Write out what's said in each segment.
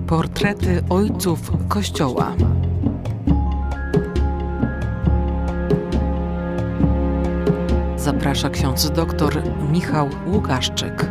Portrety ojców Kościoła. Zaprasza ksiądz dr Michał Łukaszczyk.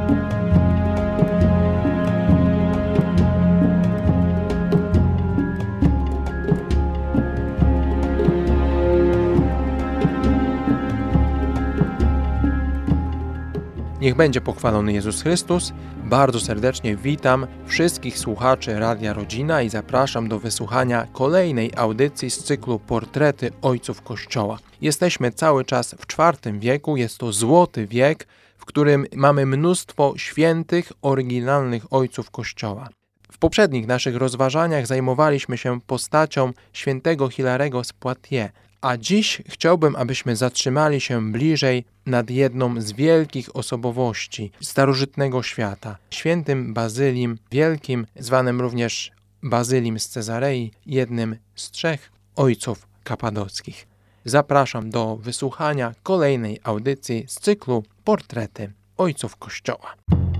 Niech będzie pochwalony Jezus Chrystus. Bardzo serdecznie witam wszystkich słuchaczy Radia Rodzina i zapraszam do wysłuchania kolejnej audycji z cyklu Portrety Ojców Kościoła. Jesteśmy cały czas w IV wieku, jest to złoty wiek, w którym mamy mnóstwo świętych, oryginalnych ojców Kościoła. W poprzednich naszych rozważaniach zajmowaliśmy się postacią świętego Hilarego z Poitiers, a dziś chciałbym, abyśmy zatrzymali się bliżej nad jedną z wielkich osobowości starożytnego świata, świętym Bazylim Wielkim, zwanym również Bazylim z Cezarei, jednym z trzech ojców kapadockich. Zapraszam do wysłuchania kolejnej audycji z cyklu Portrety Ojców Kościoła.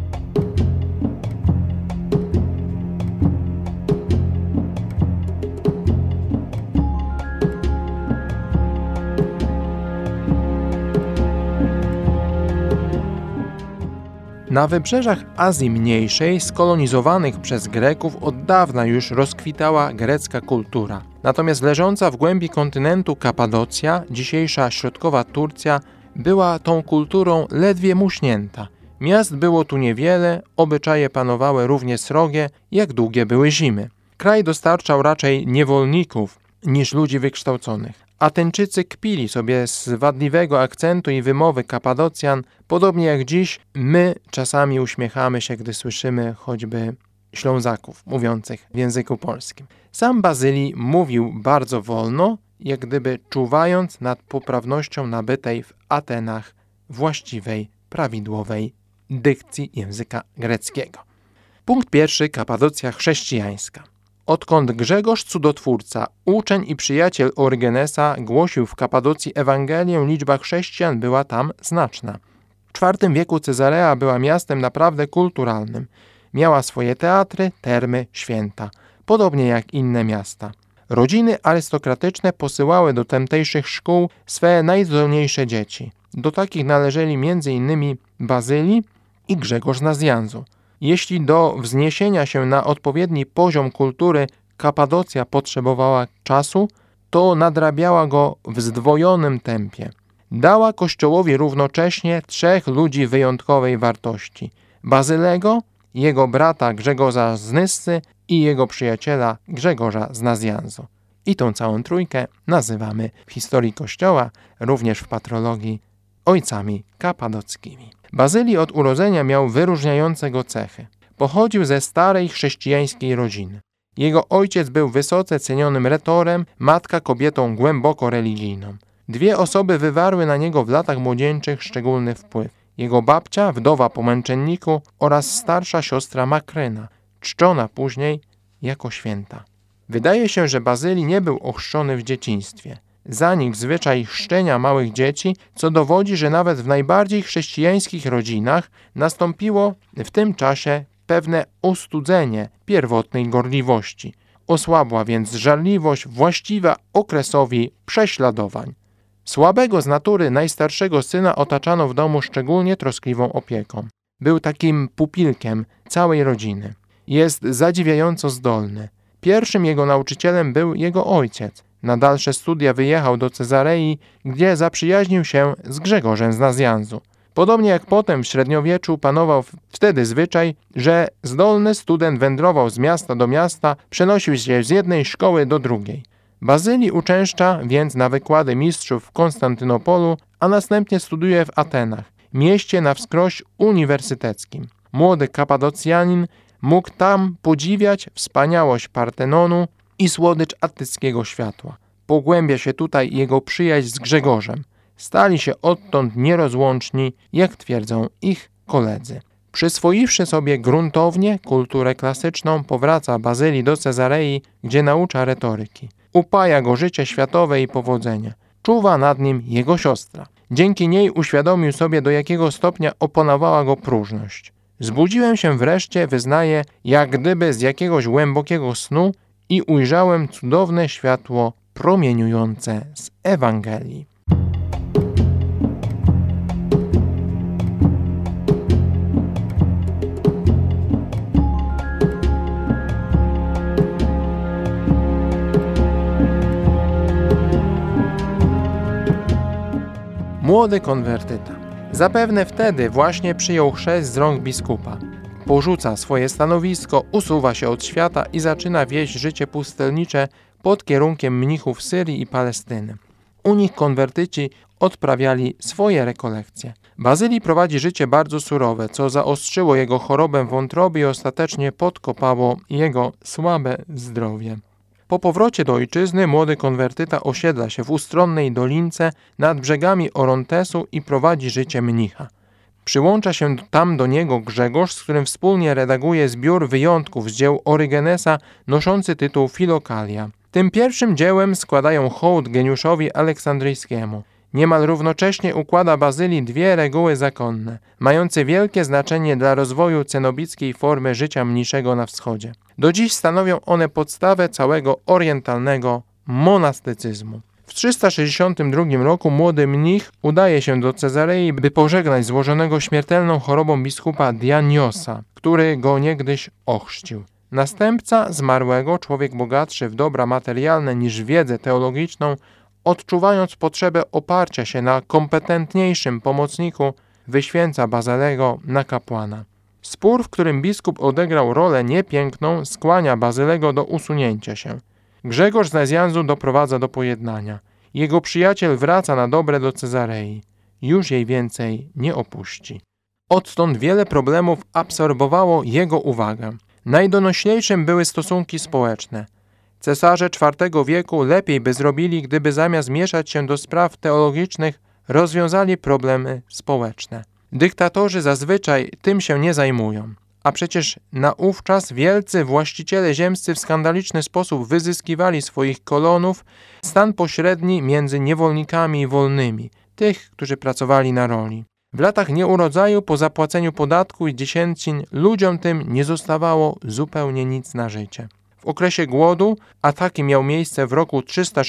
Na wybrzeżach Azji Mniejszej, skolonizowanych przez Greków, od dawna już rozkwitała grecka kultura. Natomiast leżąca w głębi kontynentu Kapadocja, dzisiejsza środkowa Turcja, była tą kulturą ledwie muśnięta. Miast było tu niewiele, obyczaje panowały równie srogie, jak długie były zimy. Kraj dostarczał raczej niewolników niż ludzi wykształconych. Ateńczycy kpili sobie z wadliwego akcentu i wymowy Kapadocjan, podobnie jak dziś my czasami uśmiechamy się, gdy słyszymy choćby Ślązaków mówiących w języku polskim. Sam Bazylii mówił bardzo wolno, jak gdyby czuwając nad poprawnością nabytej w Atenach właściwej, prawidłowej dykcji języka greckiego. Punkt pierwszy. Kapadocja chrześcijańska. Odkąd Grzegorz Cudotwórca, uczeń i przyjaciel Orygenesa, głosił w Kapadocji Ewangelię, liczba chrześcijan była tam znaczna. W IV wieku Cezarea była miastem naprawdę kulturalnym. Miała swoje teatry, termy, święta, podobnie jak inne miasta. Rodziny arystokratyczne posyłały do tamtejszych szkół swe najzdolniejsze dzieci. Do takich należeli m.in. Bazylii i Grzegorz Nazjanzu. Jeśli do wzniesienia się na odpowiedni poziom kultury Kapadocja potrzebowała czasu, to nadrabiała go w zdwojonym tempie. Dała Kościołowi równocześnie trzech ludzi wyjątkowej wartości: Bazylego, jego brata Grzegorza z Nyssy i jego przyjaciela Grzegorza z Nazjanzu. I tą całą trójkę nazywamy w historii Kościoła, również w patrologii, ojcami kapadockimi. Bazylii od urodzenia miał wyróżniające go cechy. Pochodził ze starej chrześcijańskiej rodziny. Jego ojciec był wysoce cenionym retorem, matka kobietą głęboko religijną. Dwie osoby wywarły na niego w latach młodzieńczych szczególny wpływ. Jego babcia, wdowa po męczenniku, oraz starsza siostra Makryna, czczona później jako święta. Wydaje się, że Bazylii nie był ochrzczony w dzieciństwie. Zanikł zwyczaj chrzczenia małych dzieci, co dowodzi, że nawet w najbardziej chrześcijańskich rodzinach nastąpiło w tym czasie pewne ostudzenie pierwotnej gorliwości. Osłabła więc żarliwość właściwa okresowi prześladowań. Słabego z natury najstarszego syna otaczano w domu szczególnie troskliwą opieką. Był takim pupilkiem całej rodziny. Jest zadziwiająco zdolny. Pierwszym jego nauczycielem był jego ojciec. Na dalsze studia wyjechał do Cezarei, gdzie zaprzyjaźnił się z Grzegorzem z Nazjanzu. Podobnie jak potem w średniowieczu panował wtedy zwyczaj, że zdolny student wędrował z miasta do miasta, przenosił się z jednej szkoły do drugiej. Bazylii uczęszcza więc na wykłady mistrzów w Konstantynopolu, a następnie studiuje w Atenach, mieście na wskroś uniwersyteckim. Młody kapadocjanin mógł tam podziwiać wspaniałość Partenonu i słodycz attyckiego światła. Pogłębia się tutaj jego przyjaźń z Grzegorzem. Stali się odtąd nierozłączni, jak twierdzą ich koledzy. Przyswoiwszy sobie gruntownie kulturę klasyczną, powraca Bazylii do Cezarei, gdzie naucza retoryki. Upaja go życie światowe i powodzenie. Czuwa nad nim jego siostra. Dzięki niej uświadomił sobie, do jakiego stopnia opanowała go próżność. Zbudziłem się wreszcie, wyznaję, jak gdyby z jakiegoś głębokiego snu i ujrzałem cudowne światło promieniujące z Ewangelii. Młody konwertyta. Zapewne wtedy właśnie przyjął chrzest z rąk biskupa. Porzuca swoje stanowisko, usuwa się od świata i zaczyna wieść życie pustelnicze pod kierunkiem mnichów Syrii i Palestyny. U nich konwertyci odprawiali swoje rekolekcje. Bazylii prowadzi życie bardzo surowe, co zaostrzyło jego chorobę wątroby i ostatecznie podkopało jego słabe zdrowie. Po powrocie do ojczyzny młody konwertyta osiedla się w ustronnej dolince nad brzegami Orontesu i prowadzi życie mnicha. Przyłącza się tam do niego Grzegorz, z którym wspólnie redaguje zbiór wyjątków z dzieł Orygenesa noszący tytuł Filokalia. Tym pierwszym dziełem składają hołd geniuszowi aleksandryjskiemu. Niemal równocześnie układa Bazylii dwie reguły zakonne, mające wielkie znaczenie dla rozwoju cenobickiej formy życia mniszego na wschodzie. Do dziś stanowią one podstawę całego orientalnego monastycyzmu. W 362 roku młody mnich udaje się do Cezarei, by pożegnać złożonego śmiertelną chorobą biskupa Dianiosa, który go niegdyś ochrzcił. Następca zmarłego, człowiek bogatszy w dobra materialne niż wiedzę teologiczną, odczuwając potrzebę oparcia się na kompetentniejszym pomocniku, wyświęca Bazylego na kapłana. Spór, w którym biskup odegrał rolę niepiękną, skłania Bazylego do usunięcia się. Grzegorz z Nezjanzu doprowadza do pojednania. Jego przyjaciel wraca na dobre do Cezarei. Już jej więcej nie opuści. Odtąd wiele problemów absorbowało jego uwagę. Najdonośniejszym były stosunki społeczne. Cesarze IV wieku lepiej by zrobili, gdyby zamiast mieszać się do spraw teologicznych, rozwiązali problemy społeczne. Dyktatorzy zazwyczaj tym się nie zajmują. A przecież naówczas wielcy właściciele ziemscy w skandaliczny sposób wyzyskiwali swoich kolonów, stan pośredni między niewolnikami i wolnymi, tych, którzy pracowali na roli. W latach nieurodzaju po zapłaceniu podatku i dziesięcin ludziom tym nie zostawało zupełnie nic na życie. W okresie głodu, a taki miał miejsce w roku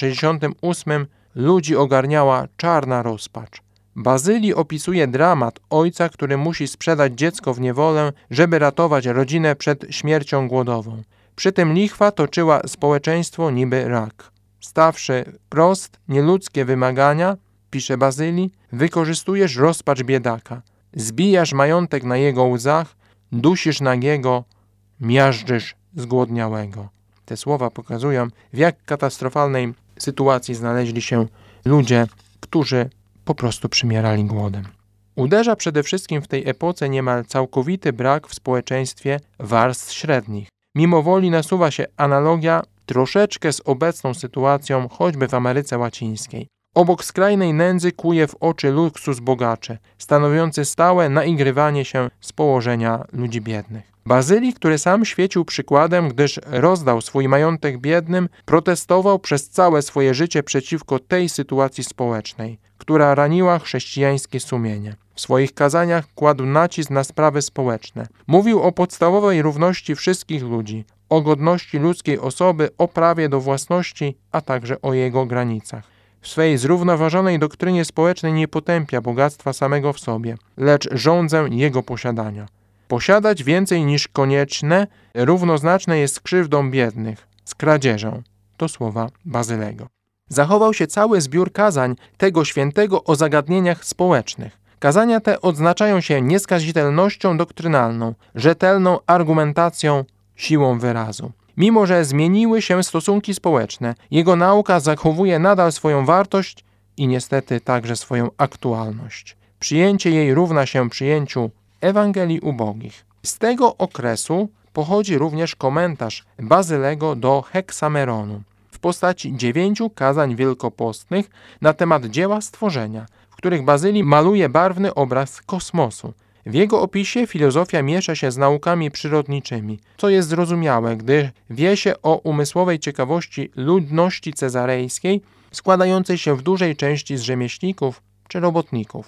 368, ludzi ogarniała czarna rozpacz. Bazylii opisuje dramat ojca, który musi sprzedać dziecko w niewolę, żeby ratować rodzinę przed śmiercią głodową. Przy tym lichwa toczyła społeczeństwo niby rak. Stawszy wprost nieludzkie wymagania, pisze Bazylii, wykorzystujesz rozpacz biedaka, zbijasz majątek na jego łzach, dusisz nagiego, miażdżysz zgłodniałego. Te słowa pokazują, w jak katastrofalnej sytuacji znaleźli się ludzie, którzy po prostu przymierali głodem. Uderza przede wszystkim w tej epoce niemal całkowity brak w społeczeństwie warstw średnich. Mimo woli nasuwa się analogia troszeczkę z obecną sytuacją, choćby w Ameryce Łacińskiej. Obok skrajnej nędzy kłuje w oczy luksus bogaczy, stanowiący stałe naigrywanie się z położenia ludzi biednych. Bazylii, który sam świecił przykładem, gdyż rozdał swój majątek biednym, protestował przez całe swoje życie przeciwko tej sytuacji społecznej, która raniła chrześcijańskie sumienie. W swoich kazaniach kładł nacisk na sprawy społeczne. Mówił o podstawowej równości wszystkich ludzi, o godności ludzkiej osoby, o prawie do własności, a także o jego granicach. W swej zrównoważonej doktrynie społecznej nie potępia bogactwa samego w sobie, lecz żądzę jego posiadania. Posiadać więcej niż konieczne równoznaczne jest z krzywdą biednych, z kradzieżą. To słowa Bazylego. Zachował się cały zbiór kazań tego świętego o zagadnieniach społecznych. Kazania te odznaczają się nieskazitelnością doktrynalną, rzetelną argumentacją, siłą wyrazu. Mimo że zmieniły się stosunki społeczne, jego nauka zachowuje nadal swoją wartość i niestety także swoją aktualność. Przyjęcie jej równa się przyjęciu Ewangelii ubogich. Z tego okresu pochodzi również komentarz Bazylego do Heksameronu w postaci 9 kazań wielkopostnych na temat dzieła stworzenia, w których Bazylii maluje barwny obraz kosmosu. W jego opisie filozofia miesza się z naukami przyrodniczymi, co jest zrozumiałe, gdy wie się o umysłowej ciekawości ludności cezarejskiej, składającej się w dużej części z rzemieślników czy robotników.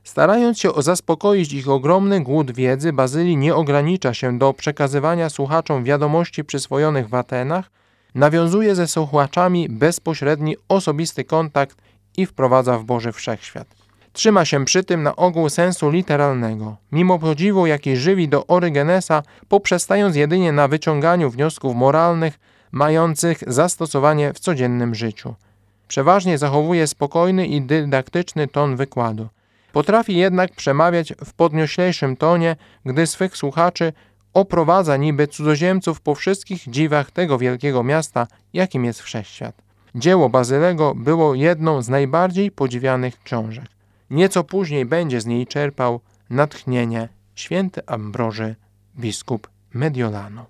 Starając się zaspokoić ich ogromny głód wiedzy, Bazylii nie ogranicza się do przekazywania słuchaczom wiadomości przyswojonych w Atenach, nawiązuje ze słuchaczami bezpośredni, osobisty kontakt i wprowadza w Boży Wszechświat. Trzyma się przy tym na ogół sensu literalnego, mimo podziwu, jaki żywi do Orygenesa, poprzestając jedynie na wyciąganiu wniosków moralnych, mających zastosowanie w codziennym życiu. Przeważnie zachowuje spokojny i dydaktyczny ton wykładu. Potrafi jednak przemawiać w podnioślejszym tonie, gdy swych słuchaczy oprowadza niby cudzoziemców po wszystkich dziwach tego wielkiego miasta, jakim jest Wszechświat. Dzieło Bazylego było jedną z najbardziej podziwianych książek. Nieco później będzie z niej czerpał natchnienie święty Ambroży, biskup Mediolanu.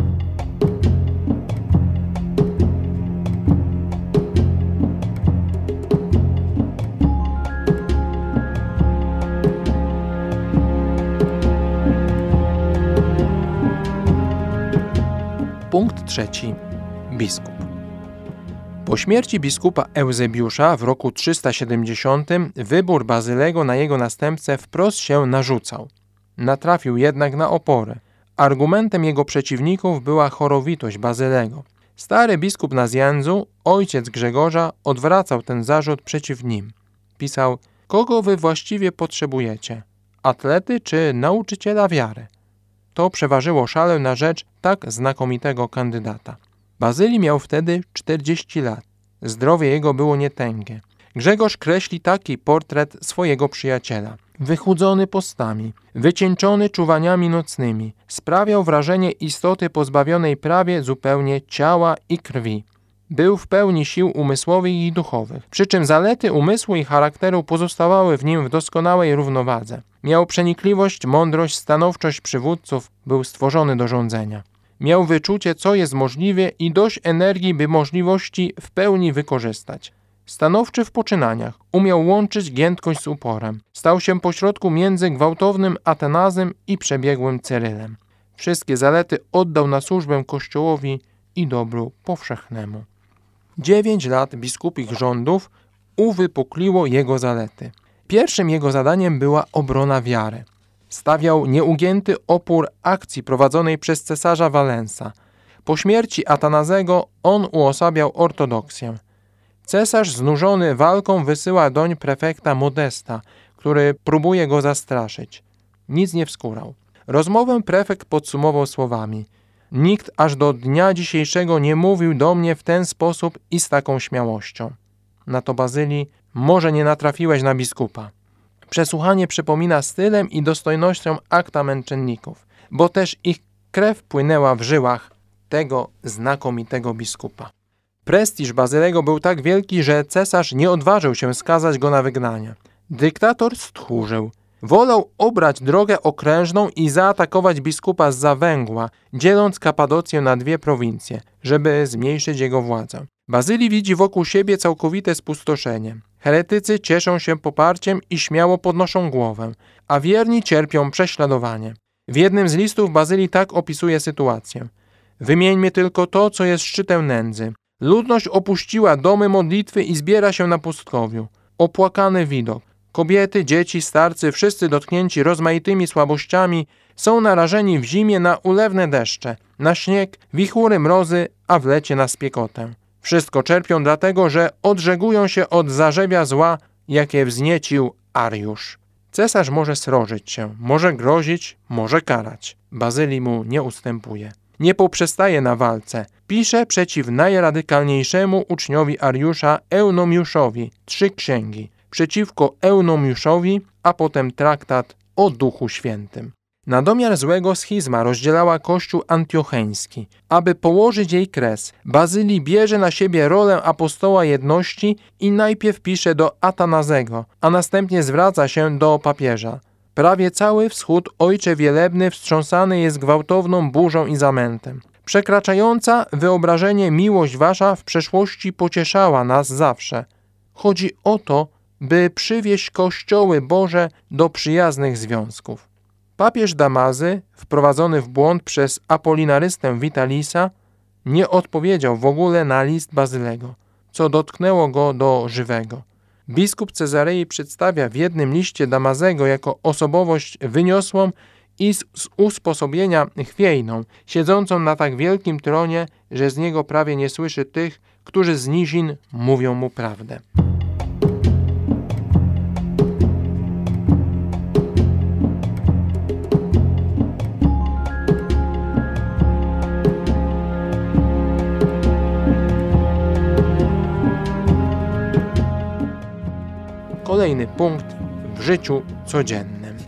Punkt 3. Biskup. Po śmierci biskupa Eusebiusza w roku 370 wybór Bazylego na jego następcę wprost się narzucał. Natrafił jednak na opory. Argumentem jego przeciwników była chorowitość Bazylego. Stary biskup Nazjandzu, ojciec Grzegorza, odwracał ten zarzut przeciw nim. Pisał: kogo wy właściwie potrzebujecie? Atlety czy nauczyciela wiary? To przeważyło szalę na rzecz tak znakomitego kandydata. Bazylii miał wtedy 40 lat. Zdrowie jego było nietęgie. Grzegorz kreśli taki portret swojego przyjaciela. Wychudzony postami, wycieńczony czuwaniami nocnymi, sprawiał wrażenie istoty pozbawionej prawie zupełnie ciała i krwi. Był w pełni sił umysłowych i duchowych, przy czym zalety umysłu i charakteru pozostawały w nim w doskonałej równowadze. Miał przenikliwość, mądrość, stanowczość przywódców, był stworzony do rządzenia. Miał wyczucie, co jest możliwe i dość energii, by możliwości w pełni wykorzystać. Stanowczy w poczynaniach, umiał łączyć giętkość z uporem. Stał się pośrodku między gwałtownym Atanazem i przebiegłym Cyrylem. Wszystkie zalety oddał na służbę Kościołowi i dobru powszechnemu. 9 lat biskupich rządów uwypukliło jego zalety. Pierwszym jego zadaniem była obrona wiary. Stawiał nieugięty opór akcji prowadzonej przez cesarza Walensa. Po śmierci Atanazego on uosabiał ortodoksję. Cesarz znużony walką wysyła doń prefekta Modesta, który próbuje go zastraszyć. Nic nie wskórał. Rozmowę prefekt podsumował słowami: nikt aż do dnia dzisiejszego nie mówił do mnie w ten sposób i z taką śmiałością. Na to Bazylii: może nie natrafiłeś na biskupa. Przesłuchanie przypomina stylem i dostojnością akta męczenników, bo też ich krew płynęła w żyłach tego znakomitego biskupa. Prestiż Bazylego był tak wielki, że cesarz nie odważył się skazać go na wygnanie. Dyktator stchórzył. Wolał obrać drogę okrężną i zaatakować biskupa zza Węgła, dzieląc Kapadocję na 2 prowincje, żeby zmniejszyć jego władzę. Bazylii widzi wokół siebie całkowite spustoszenie. Heretycy cieszą się poparciem i śmiało podnoszą głowę, a wierni cierpią prześladowanie. W jednym z listów Bazylii tak opisuje sytuację: wymieńmy tylko to, co jest szczytem nędzy. Ludność opuściła domy modlitwy i zbiera się na pustkowiu. Opłakany widok. Kobiety, dzieci, starcy, wszyscy dotknięci rozmaitymi słabościami, są narażeni w zimie na ulewne deszcze, na śnieg, wichury, mrozy, a w lecie na spiekotę. Wszystko czerpią dlatego, że odżegują się od zarzewia zła, jakie wzniecił Ariusz. Cesarz może srożyć się, może grozić, może karać. Bazylii mu nie ustępuje. Nie poprzestaje na walce. Pisze przeciw najradykalniejszemu uczniowi Ariusza, Eunomiuszowi, 3 księgi. Przeciwko Eunomiuszowi, a potem traktat o Duchu Świętym. Na domiar złego schizma rozdzielała Kościół antiocheński. Aby położyć jej kres, Bazylii bierze na siebie rolę apostoła jedności i najpierw pisze do Atanazego, a następnie zwraca się do papieża. Prawie cały wschód, ojcze wielebny, wstrząsany jest gwałtowną burzą i zamętem. Przekraczająca wyobrażenie miłość wasza w przeszłości pocieszała nas zawsze. Chodzi o to, by przywieść Kościoły Boże do przyjaznych związków. Papież Damazy, wprowadzony w błąd przez apolinarystę Vitalisa, nie odpowiedział w ogóle na list Bazylego, co dotknęło go do żywego. Biskup Cezarei przedstawia w jednym liście Damazego jako osobowość wyniosłą i z usposobienia chwiejną, siedzącą na tak wielkim tronie, że z niego prawie nie słyszy tych, którzy z nizin mówią mu prawdę. Kolejny punkt w życiu codziennym.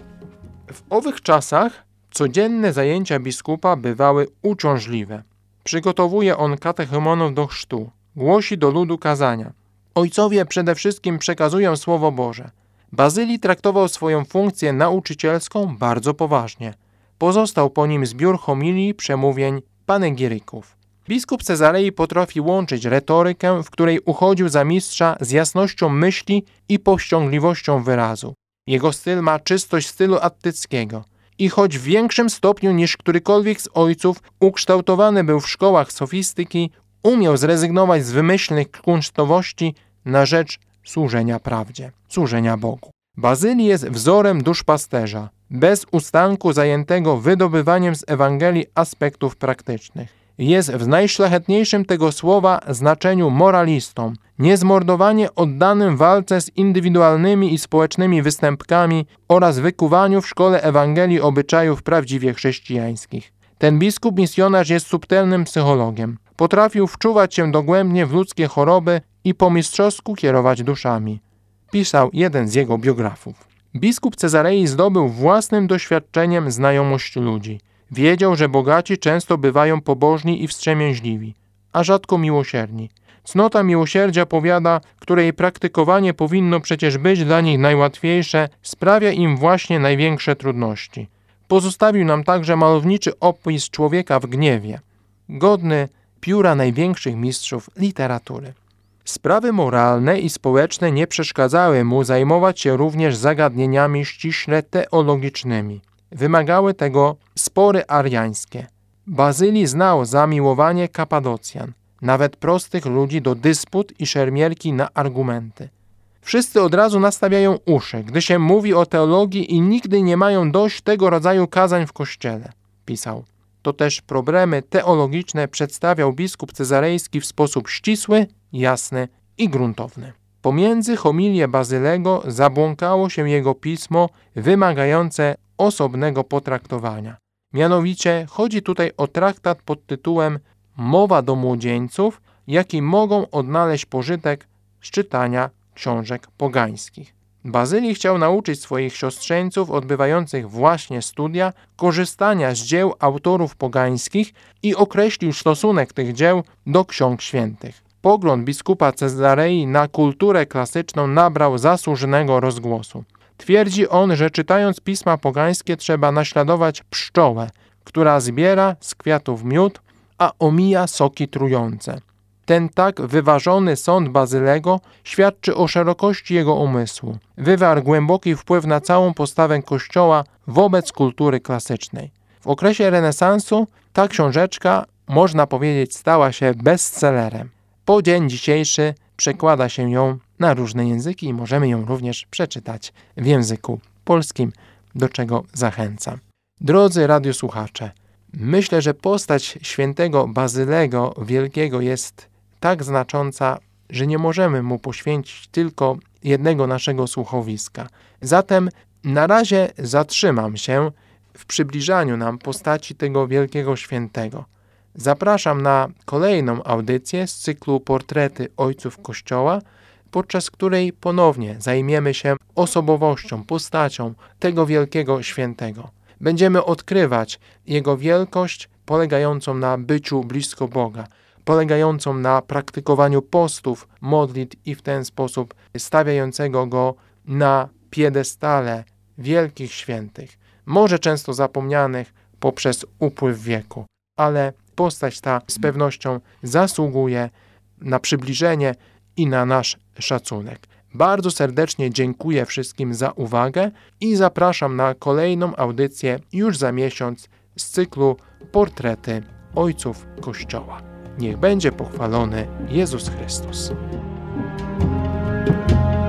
W owych czasach codzienne zajęcia biskupa bywały uciążliwe. Przygotowuje on katechumenów do chrztu, głosi do ludu kazania. Ojcowie przede wszystkim przekazują Słowo Boże. Bazylii traktował swoją funkcję nauczycielską bardzo poważnie. Pozostał po nim zbiór homilii, przemówień, panegiryków. Biskup Cezarei potrafi łączyć retorykę, w której uchodził za mistrza, z jasnością myśli i powściągliwością wyrazu. Jego styl ma czystość stylu attyckiego. I choć w większym stopniu niż którykolwiek z ojców ukształtowany był w szkołach sofistyki, umiał zrezygnować z wymyślnych kunsztowości na rzecz służenia prawdzie, służenia Bogu. Bazylii jest wzorem duszpasterza, bez ustanku zajętego wydobywaniem z Ewangelii aspektów praktycznych. Jest w najszlachetniejszym tego słowa znaczeniu moralistą, niezmordowanie oddanym walce z indywidualnymi i społecznymi występkami oraz wykuwaniu w szkole Ewangelii obyczajów prawdziwie chrześcijańskich. Ten biskup misjonarz jest subtelnym psychologiem. Potrafił wczuwać się dogłębnie w ludzkie choroby i po mistrzowsku kierować duszami. Pisał jeden z jego biografów. Biskup Cezarei zdobył własnym doświadczeniem znajomość ludzi. Wiedział, że bogaci często bywają pobożni i wstrzemięźliwi, a rzadko miłosierni. Cnota miłosierdzia, powiada, której praktykowanie powinno przecież być dla nich najłatwiejsze, sprawia im właśnie największe trudności. Pozostawił nam także malowniczy opis człowieka w gniewie, godny pióra największych mistrzów literatury. Sprawy moralne i społeczne nie przeszkadzały mu zajmować się również zagadnieniami ściśle teologicznymi. Wymagały tego spory ariańskie. Bazylii znał zamiłowanie Kapadocjan, nawet prostych ludzi, do dysput i szermierki na argumenty. Wszyscy od razu nastawiają uszy, gdy się mówi o teologii i nigdy nie mają dość tego rodzaju kazań w kościele, pisał. To też problemy teologiczne przedstawiał biskup cezarejski w sposób ścisły, jasny i gruntowny. Pomiędzy homilie Bazylego zabłąkało się jego pismo wymagające osobnego potraktowania. Mianowicie chodzi tutaj o traktat pod tytułem Mowa do młodzieńców, jaki mogą odnaleźć pożytek z czytania książek pogańskich. Bazylii chciał nauczyć swoich siostrzeńców odbywających właśnie studia korzystania z dzieł autorów pogańskich i określił stosunek tych dzieł do ksiąg świętych. Pogląd biskupa Cezarei na kulturę klasyczną nabrał zasłużonego rozgłosu. Twierdzi on, że czytając pisma pogańskie trzeba naśladować pszczołę, która zbiera z kwiatów miód, a omija soki trujące. Ten tak wyważony sąd Bazylego świadczy o szerokości jego umysłu. Wywarł głęboki wpływ na całą postawę Kościoła wobec kultury klasycznej. W okresie renesansu ta książeczka, można powiedzieć, stała się bestsellerem. Po dzień dzisiejszy przekłada się ją na różne języki i możemy ją również przeczytać w języku polskim, do czego zachęcam. Drodzy radiosłuchacze, myślę, że postać świętego Bazylego Wielkiego jest tak znacząca, że nie możemy mu poświęcić tylko jednego naszego słuchowiska. Zatem na razie zatrzymam się w przybliżaniu nam postaci tego wielkiego świętego. Zapraszam na kolejną audycję z cyklu Portrety Ojców Kościoła, podczas której ponownie zajmiemy się osobowością, postacią tego wielkiego świętego. Będziemy odkrywać jego wielkość polegającą na byciu blisko Boga, polegającą na praktykowaniu postów, modlitw i w ten sposób stawiającego go na piedestale wielkich świętych, może często zapomnianych poprzez upływ wieku, ale postać ta z pewnością zasługuje na przybliżenie i na nasz szacunek. Bardzo serdecznie dziękuję wszystkim za uwagę i zapraszam na kolejną audycję już za miesiąc z cyklu Portrety Ojców Kościoła. Niech będzie pochwalony Jezus Chrystus.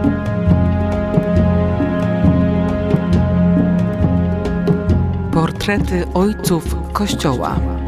Portrety ojców Kościoła.